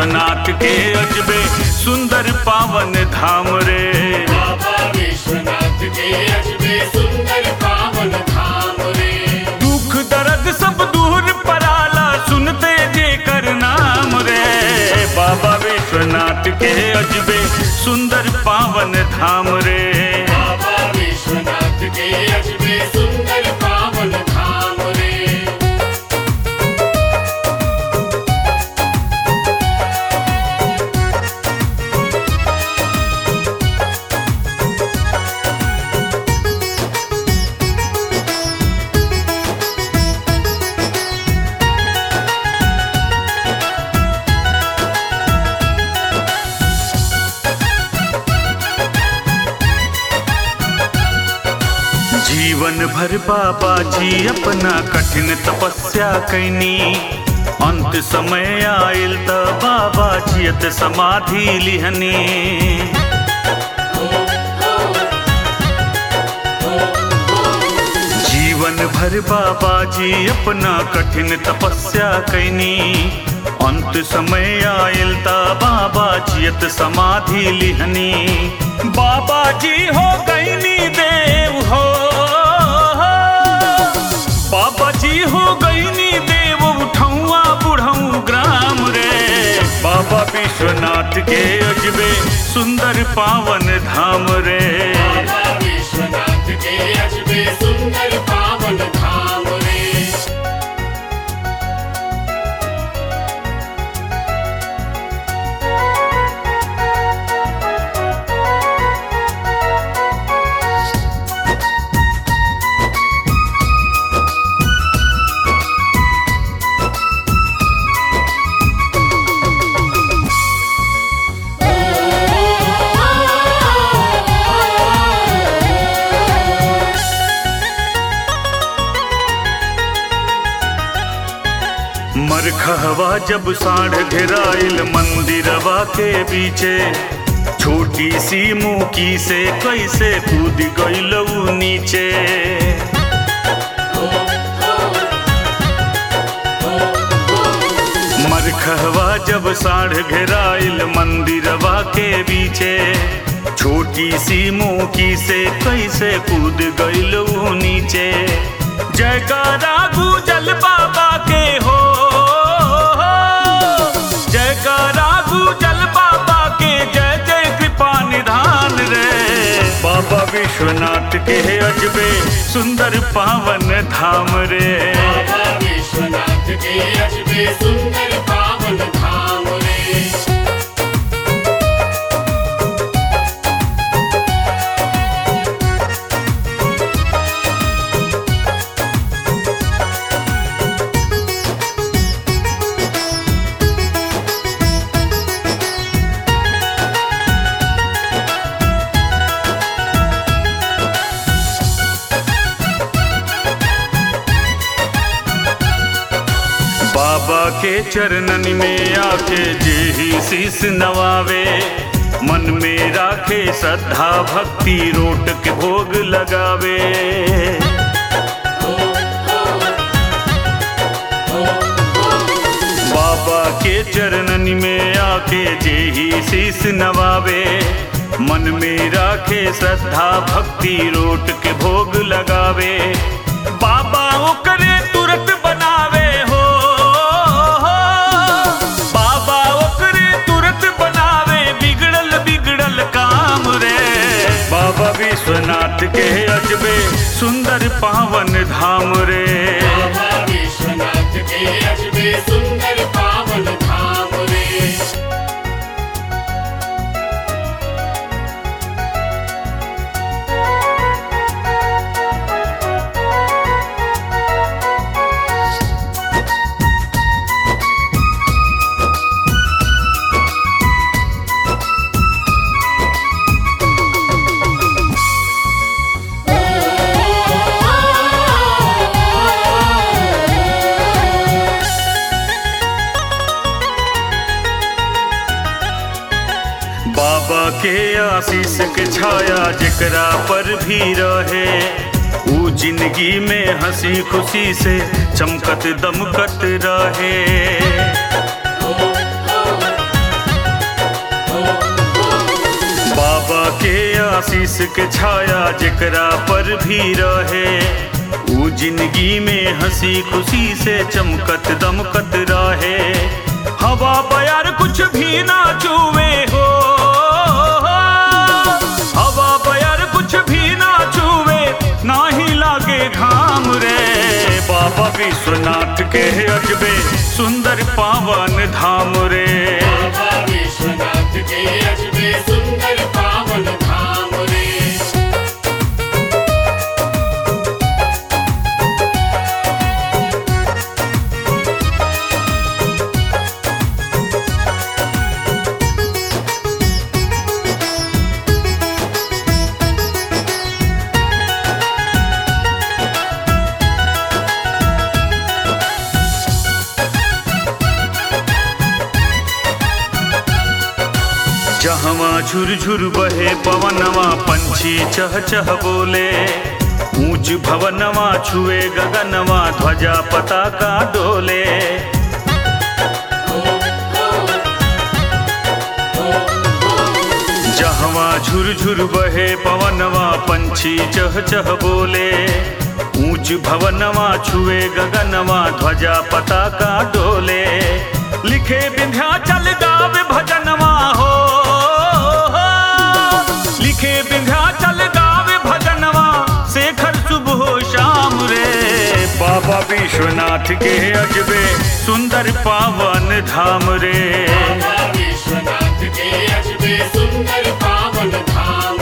विश्वनाथ के अजबे सुंदर पावन धाम रे। बाबा विश्वनाथ के अजबे सुंदर पावन धाम रे। दुख दर्द सब दूर पराला सुनते जेकर नाम रे। बाबा विश्वनाथ के अजबे सुंदर पावन धाम रे। बाबा विश्वनाथ के अजबे सुंदर पावन धाम रे। जीवन भर बाबा जी अपना कठिन तपस्या कैनी। अंत समय आयल त बाबा जियत समाधि लिहनी। जीवन भर बाबा जी अपना कठिन तपस्या कैनी। अंत समय आयल त बाबा जियत समाधि लिहनी। बाबा जी हो गईनी देव हो, बाबा जी हो गईनी देव उठौआ बुढ़ऊ ग्राम रे। बाबा विश्वनाथ के अजबे सुंदर पावन धाम रे। बाबा विश्वनाथ के अजबे सुंदर पावन धाम रे। मरखहवा जब साढ़ घेराइल मंदिरवा के बीचे। छोटी सी मुकी से कैसे कूद गइलऊ नीचे। मरखहवा जब साढ़ घेराइल मंदिरवा के बीचे। छोटी सी मुकी से कैसे कूद गइलऊ नीचे। जयकारा गूंजल बाबा के हो, जयकारा गूंजल बाबा के जय जय कृपा निधान रे। बाबा विश्वनाथ के अजबे सुंदर पावन धाम रे। बाबा विश्वनाथ के अजबे सुंदर पावन धाम रे। बाबा के चरणन में आके जेही शीस नवावे। मन में राखे श्रद्धा भक्ति रोट के भोग लगावे। बाबा के चरणन में आके जेही शीस नवावे। मन में राखे श्रद्धा भक्ति रोट के भोग लगावे। बाबा ओकरे तुरंत बनावे हो, बाबा ओकरे तुरंत बनावे बिगड़ल बिगड़ल काम रे। बाबा विश्वनाथ के अजबे सुंदर पावन धाम रे। बाबा विश्वनाथ के अजबे सुंदर पावन धाम रे। बाबा के आशीष के छाया जेकरा पर भी रहे। ऊ जिंदगी में हंसी खुशी से चमकत दमकत रहे। के आशीष के छाया जेकरा पर भी रहे, ऊ जिंदगी में हंसी खुशी से चमकत दमकत रहे। हवा बयार कुछ भी ना छुए हो, हवा बयार कुछ भी ना छुए, ना ही लागे घाम रे। बाबा विश्वनाथ के अजबे सुंदर पावन धाम रे। बाबा विश्वनाथ के अजबे सुंदर पावन धाम रे। जहवा झुरझुर बहे पवनवा पंछी चह चह बोले, ऊंच भवनवा छुए गगनवा ध्वजा पताका डोले। जहवा झुरझुर बहे पवनवा पंछी चह चह बोले, ऊंच भवनवा छुए गगनवा ध्वजा पताका डोले। लिखे विंध्याचल गावे भजनवा हो, लिखे विंध्याचल गावे भजनवा, शेखर सुबह शाम रे। बाबा विश्वनाथ के अजबे सुंदर पावन धाम रे। बाबा विश्वनाथ के अजबे सुंदर पावन धाम